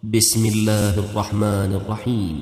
بسم الله الرحمن الرحيم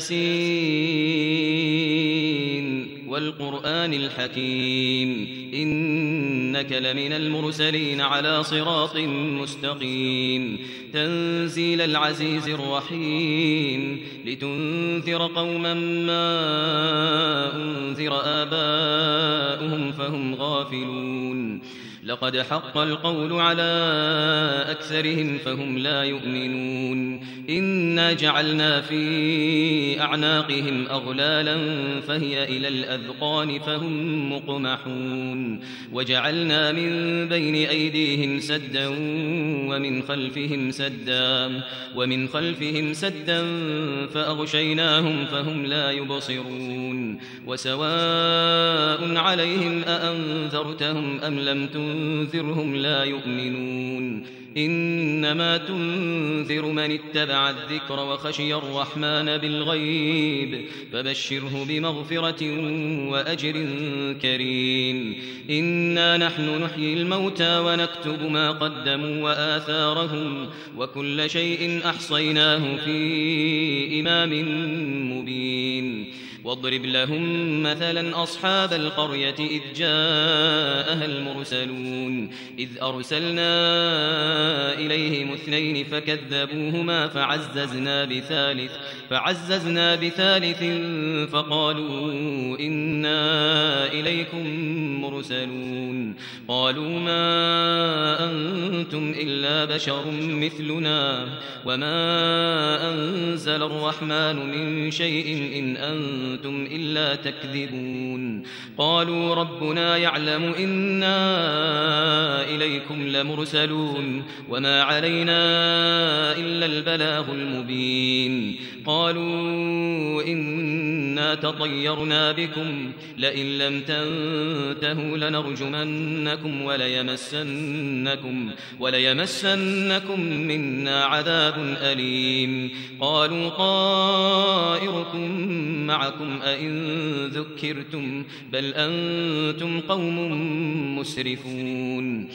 ياسين والقرآن الحكيم إنك لمن المرسلين على صراط مستقيم تنزيل العزيز الرحيم لتنذر قوما ما أنذر آباؤهم فهم غافلون لقد حق القول على أكثرهم فهم لا يؤمنون إنا جعلنا في أعناقهم أغلالا فهي إلى الأذقان فهم مقمحون وجعلنا من بين أيديهم سدا ومن خلفهم سدا فأغشيناهم فهم لا يبصرون وسواء عليهم أأنذرتهم أم لم تنذرهم لا يؤمنون إنما تنذر من اتبع الذكر وخشي الرحمن بالغيب فبشره بمغفرة وأجر كريم إنا نحن نحيي الموتى ونكتب ما قدموا وآثارهم وكل شيء أحصيناه في إمام مبين واضرب لهم مثلا أصحاب القرية إذ جاءها المرسلون إذ أرسلنا إليهم اثنين فكذبوهما فعززنا بثالث فقالوا إنا إليكم مرسلون قالوا ما أنتم إلا بشر مثلنا وما أنزل الرحمن من شيء إن أنتم إلا تكذبون قالوا ربنا يعلم إنا إليكم لمرسلون وما علينا إلا البلاغ المبين قالوا إنا تطيرنا بكم لئن لم تنتهوا لنرجمنكم وليمسنكم منا عذاب أليم قالوا طائركم معكم أئن ذكرتم بل أنتم قوم مسرفون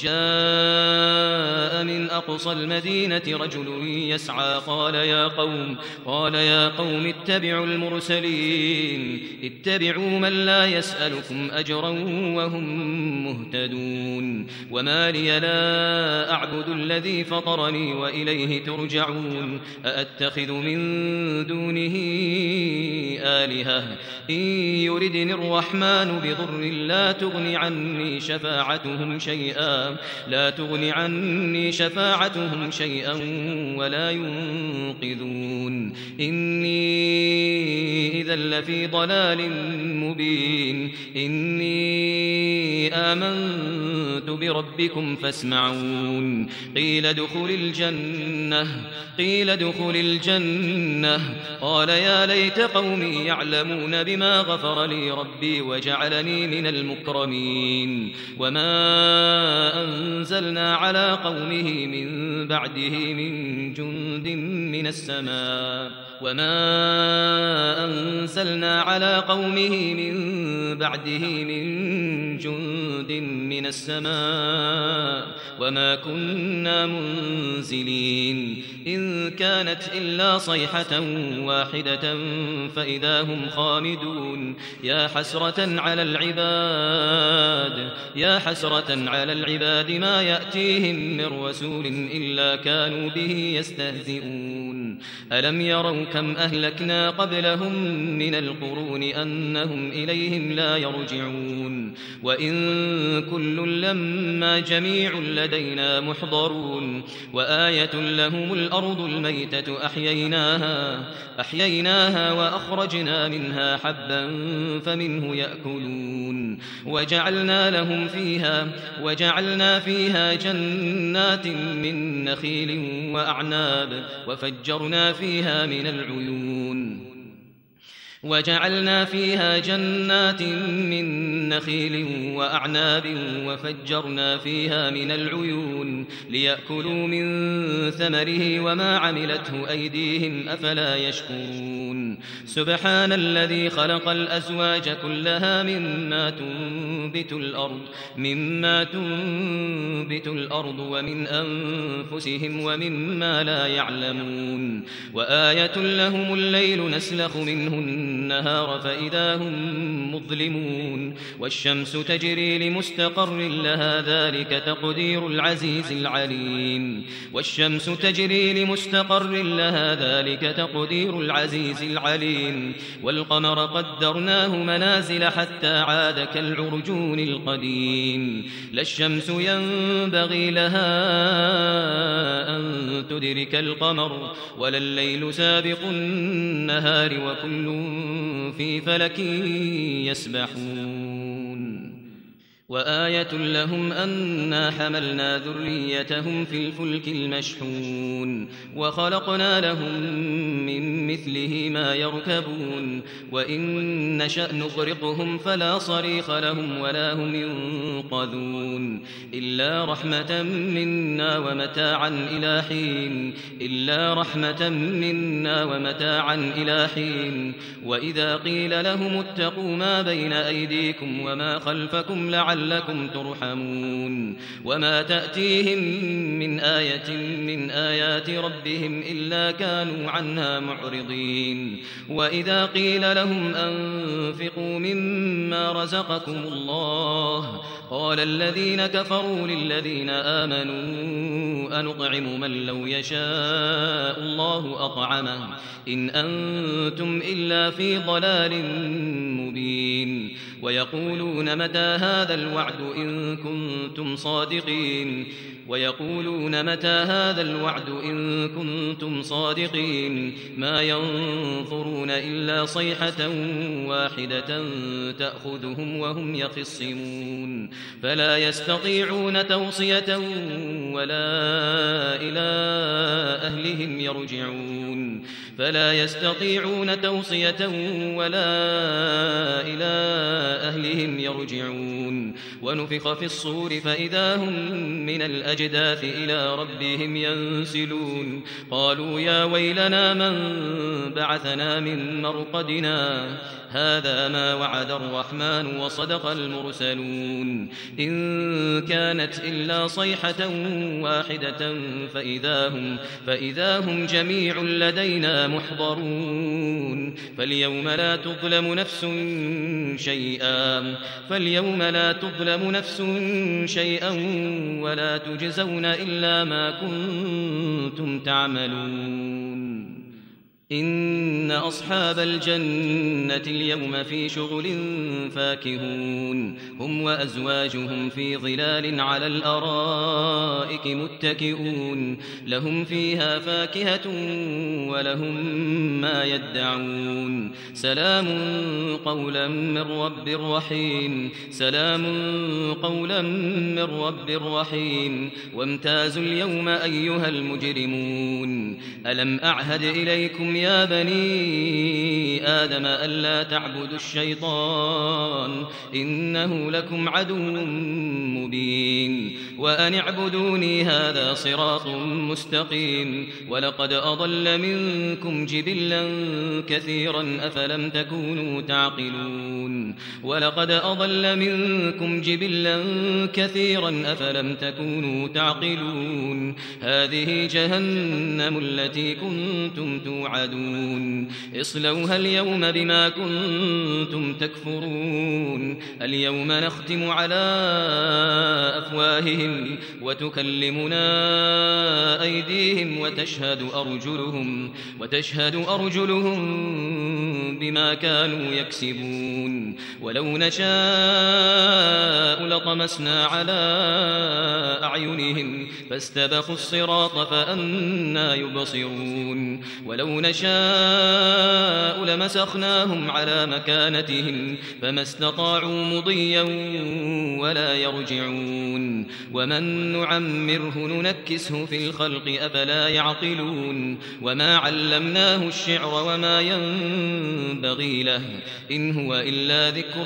وجاء من أقصى المدينة رجل يسعى قال يا قوم اتبعوا المرسلين اتبعوا من لا يسألكم أجرا وهم مهتدون وما لي لا أعبد الذي فطرني وإليه ترجعون أأتخذ من دونه آلهة إن يردني الرحمن بضر لا تغن عني شفاعتهم شيئا ولا ينقذون إني إذا لفي ضلال مبين إني آمنت بربكم فاسمعون قيل ادخل الجنة قال يا ليت قومي يعلمون بما غفر لي ربي وجعلني من المكرمين وما أنزلنا على قومه من بعده من جند من السماء وما كنا منزلين إن كانت إلا صيحة واحدة فإذا هم خامدون يا حسرة على العباد ما يأتيهم من رسول إلا كانوا به يستهزئون ألم يروا كم أهلكنا قبلهم من القرون أنهم إليهم لا يرجعون وإن كل لما جميع لدينا محضرون وآية لهم الأرض الميتة أحييناها وأخرجنا منها حبا فمنه يأكلون وجعلنا فيها جنات من نخيل وأعناب وفجرنا فيها من العيون ليأكلوا من ثمره وما عملته أيديهم أفلا يشكرون سبحان الذي خلق الأزواج كلها مما تنبت الأرض ومن أنفسهم ومما لا يعلمون وآية لهم الليل نسلخ منه النهار فإذا هم مظلمون والشمس تجري لمستقر لها ذلك تقدير العزيز العليم والقمر قدرناه منازل حتى عاد كالعرجون القديم لا الشمس ينبغي لها أن تدرك القمر ولا الليل سابق النهار وكل في فلك يسبحون وآية لهم أنا حملنا ذريتهم في الفلك المشحون وخلقنا لهم من مثله ما يركبون وإن نشأ نغرقهم فلا صريخ لهم ولا هم ينقذون إلا رحمة منا ومتاعا إلى حين وإذا قيل لهم اتقوا ما بين أيديكم وما خلفكم لعلكم ترحمون وما تأتيهم من آية من آيات ربهم إلا كانوا عنها معرضين وإذا قيل لهم أنفقوا مما رزقكم الله قال الذين كفروا للذين آمنوا أنطعم من لو يشاء الله أطعمه إن أنتم إلا في ضلال مبين ويقولون متى هذا الوعد إن كنتم صادقين ما ينظرون إلا صيحة واحدة تأخذهم وهم يخصمون فلا يستطيعون توصية ولا إلى أهلهم يرجعون ونفخ في الصور فإذا هم من الأجداث إلى ربهم ينسلون قالوا يا ويلنا من بعثنا من مرقدنا هذا ما وعد الرحمن وصدق المرسلون إن كانت إلا صيحة واحدة فإذا هم جميع لدينا محضرون فاليوم لا تظلم نفس شيئا ولا تجزون إلا ما كنتم تعملون إن أصحاب الجنة اليوم في شغل فاكهون هم وأزواجهم في ظلال على الأرائك متكئون لهم فيها فاكهة ولهم ما يدعون سلام قولا من رب رحيم وامتازوا اليوم أيها المجرمون ألم أعهد إليكم يا بني آدم ألا تعبدوا الشيطان إنه لكم عدو مبين وأن اعبدوني هذا صراط مستقيم ولقد أضل منكم جبلا كثيرا أفلم تكونوا تعقلون هذه جهنم التي كنتم توعدون اصلوها اليوم بما كنتم تكفرون اليوم نختم على أفواههم وتكلمنا أيديهم وتشهد أرجلهم بما كانوا يكسبون ولو نشاء لطمسنا على أعينهم فاستبقوا الصراط فأنى يبصرون ولو نشاء لمسخناهم على مكانتهم فما استطاعوا مضيا ولا يرجعون ومن نعمره ننكسه في الخلق أفلا يعقلون وما علمناه الشعر وما ينبغي له إن هو إلا ذكر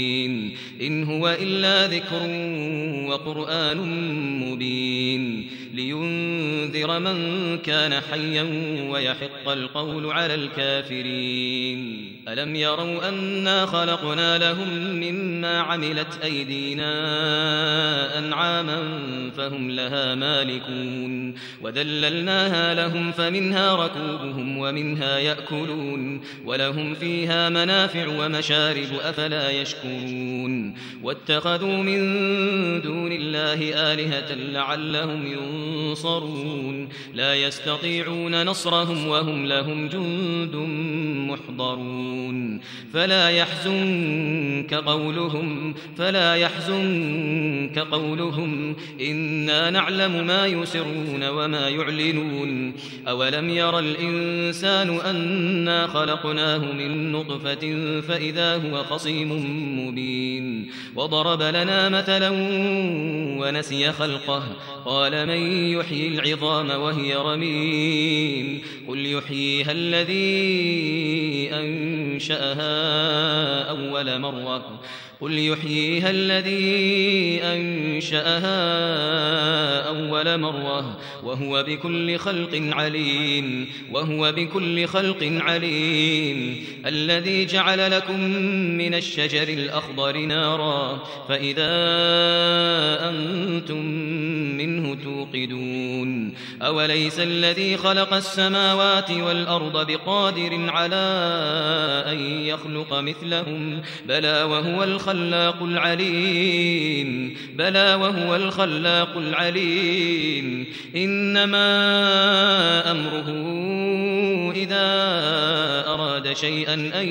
وقرآن مبين لينذر من كان حيا ويحق القول على الكافرين ألم يروا أنا خلقنا لهم مما عملت أيدينا أنعاما فهم لها مالكون وذللناها لهم فمنها ركوبهم ومنها يأكلون ولهم فيها منافع ومشارب أفلا يشكرون واتخذوا من دون الله آلهة لعلهم ينصرون لا يستطيعون نصرهم وهم لهم جند محضرون فلا يحزنك قولهم إنا نعلم ما يسرون وما يعلنون أولم ير الإنسان أنا خلقناه من نطفة فإذا هو خصيم مبين وضرب لنا مثلا ونسي خلقه قال من يحيي العظام وهي رميم قل يحييها الذي أنشأها أول مرة وهو بكل خلق عليم الذي جعل لكم من الشجر الأخضر نارا فإذا أنتم منه توقدون أوليس الذي خلق السماوات والأرض بقادر على أن يخلق مثلهم بلى وهو الخلاق العليم إنما أمره إذا أراد شيئا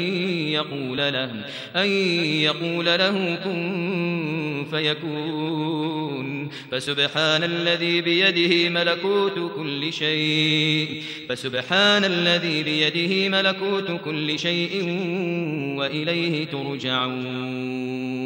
أن يقول له كن فيكون فسبحان الذي بيده ملكوت كل شيء وإليه ترجعون